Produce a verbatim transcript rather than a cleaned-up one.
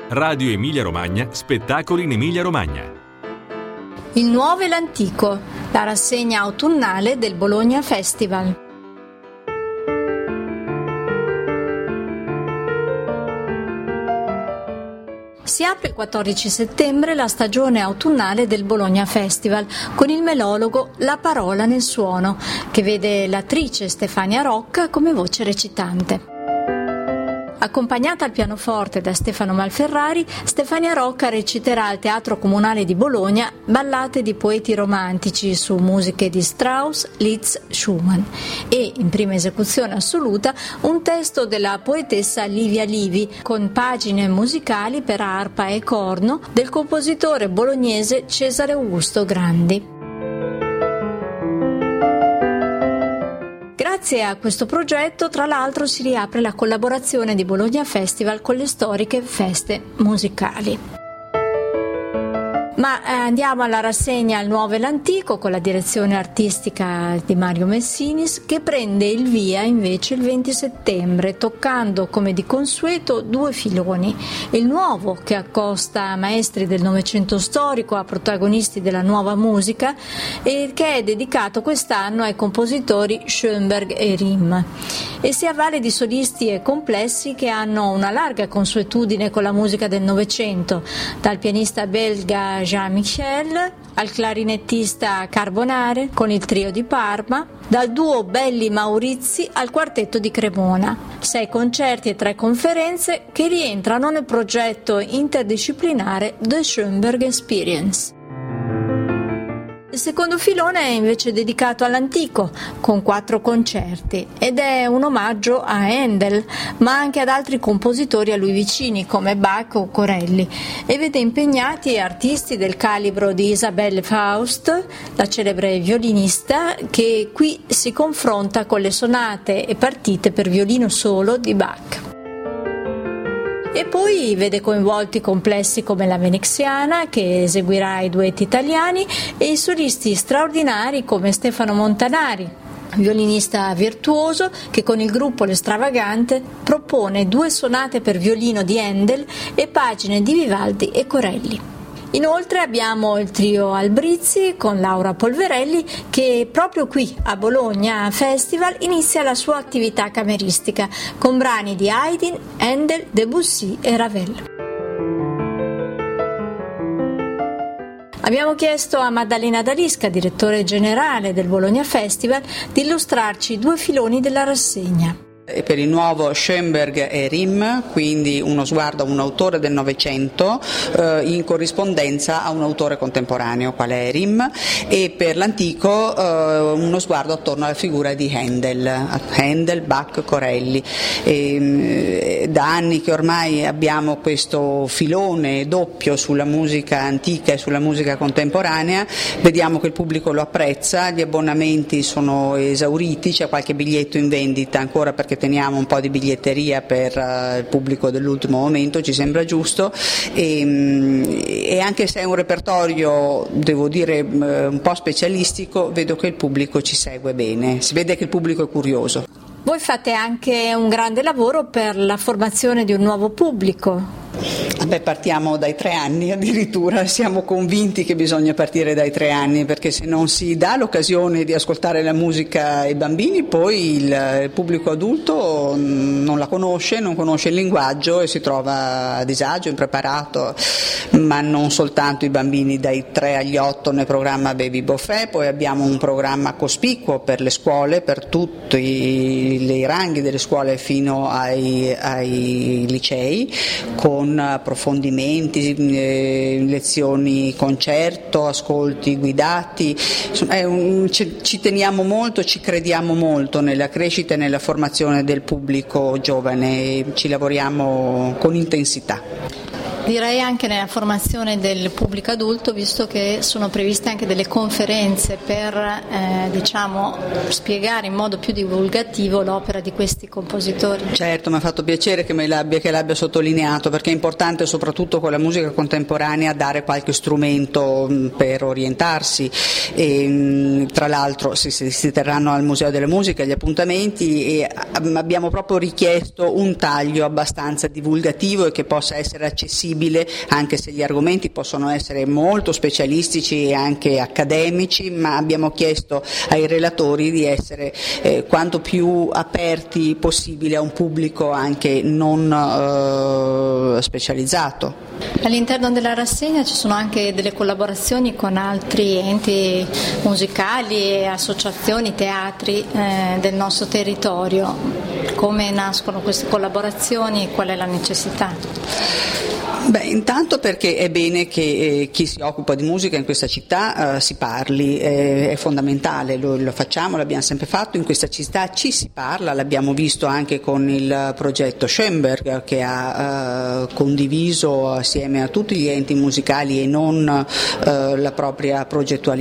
Radio Emilia Romagna, spettacoli in Emilia Romagna. Il nuovo e l'antico, la rassegna autunnale del Bologna Festival. Si apre il quattordici settembre la stagione autunnale del Bologna Festival con il melologo La parola nel suono, che vede l'attrice Stefania Rocca come voce recitante. Accompagnata al pianoforte da Stefano Malferrari, Stefania Rocca reciterà al Teatro Comunale di Bologna ballate di poeti romantici su musiche di Strauss, Liszt, Schumann e, in prima esecuzione assoluta, un testo della poetessa Livia Livi con pagine musicali per arpa e corno del compositore bolognese Cesare Augusto Grandi. Grazie a questo progetto, tra l'altro, si riapre la collaborazione di Bologna Festival con le storiche feste musicali. Ma eh, andiamo alla rassegna Il nuovo e l'antico con la direzione artistica di Mario Messinis, che prende il via invece il venti settembre, toccando come di consueto due filoni: il nuovo, che accosta maestri del Novecento storico a protagonisti della nuova musica e che è dedicato quest'anno ai compositori Schoenberg e Rim, e si avvale di solisti e complessi che hanno una larga consuetudine con la musica del Novecento, dal pianista belga Jean Michel al clarinettista Carbonare con il trio di Parma, dal duo Belli Maurizi al quartetto di Cremona. Sei concerti e tre conferenze che rientrano nel progetto interdisciplinare The Schoenberg Experience. Il secondo filone è invece dedicato all'antico, con quattro concerti, ed è un omaggio a Handel, ma anche ad altri compositori a lui vicini come Bach o Corelli, e vede impegnati artisti del calibro di Isabelle Faust, la celebre violinista, che qui si confronta con le sonate e partite per violino solo di Bach. E poi vede coinvolti complessi come la Veneziana, che eseguirà i duetti italiani, e i solisti straordinari come Stefano Montanari, violinista virtuoso che con il gruppo L'Estravagante propone due sonate per violino di Handel e pagine di Vivaldi e Corelli. Inoltre abbiamo il trio Albrizzi con Laura Polverelli, che proprio qui a Bologna Festival inizia la sua attività cameristica con brani di Haydn, Handel, Debussy e Ravel. Abbiamo chiesto a Maddalena D'Alisca, direttore generale del Bologna Festival, di illustrarci due filoni della rassegna. E per il nuovo Schoenberg e Rim, quindi uno sguardo a un autore del Novecento eh, in corrispondenza a un autore contemporaneo quale è Rim, e per l'antico eh, uno sguardo attorno alla figura di Handel, Handel, Bach, Corelli. E, da anni che ormai abbiamo questo filone doppio sulla musica antica e sulla musica contemporanea, vediamo che il pubblico lo apprezza, gli abbonamenti sono esauriti, c'è qualche biglietto in vendita ancora perché teniamo un po' di biglietteria per uh, il pubblico dell'ultimo momento, ci sembra giusto, e, e anche se è un repertorio, devo dire, un po' specialistico, vedo che il pubblico ci segue bene, si vede che il pubblico è curioso. Voi fate anche un grande lavoro per la formazione di un nuovo pubblico. Beh, partiamo dai tre anni addirittura, siamo convinti che bisogna partire dai tre anni, perché se non si dà l'occasione di ascoltare la musica ai bambini, poi il, il pubblico adulto non la conosce, non conosce il linguaggio e si trova a disagio, impreparato, ma non soltanto i bambini dai tre agli otto nel programma Baby Buffet, poi abbiamo un programma cospicuo per le scuole, per tutti i, i ranghi delle scuole fino ai, ai licei, con approfondimenti, eh, lezioni concerto, ascolti guidati. Insomma, è un, ci, ci teniamo molto, ci crediamo molto nella crescita e nella formazione del pubblico giovane, ci lavoriamo con intensità. Direi anche nella formazione del pubblico adulto, visto che sono previste anche delle conferenze per eh, diciamo spiegare in modo più divulgativo l'opera di questi compositori. Certo, mi ha fatto piacere che me l'abbia, che l'abbia sottolineato, perché è importante soprattutto con la musica contemporanea dare qualche strumento per orientarsi, e tra l'altro si, si terranno al Museo della Musica gli appuntamenti, e abbiamo proprio richiesto un taglio abbastanza divulgativo e che possa essere accessibile possibile, anche se gli argomenti possono essere molto specialistici e anche accademici, ma abbiamo chiesto ai relatori di essere eh, quanto più aperti possibile a un pubblico anche non eh, specializzato. All'interno della rassegna ci sono anche delle collaborazioni con altri enti musicali, associazioni, teatri eh, del nostro territorio. Come nascono queste collaborazioni e qual è la necessità? Beh, intanto perché è bene che eh, chi si occupa di musica in questa città eh, si parli, eh, è fondamentale, lo, lo facciamo, l'abbiamo sempre fatto, in questa città ci si parla, l'abbiamo visto anche con il progetto Schoenberg che ha eh, condiviso assieme a tutti gli enti musicali e non eh, la propria progettualità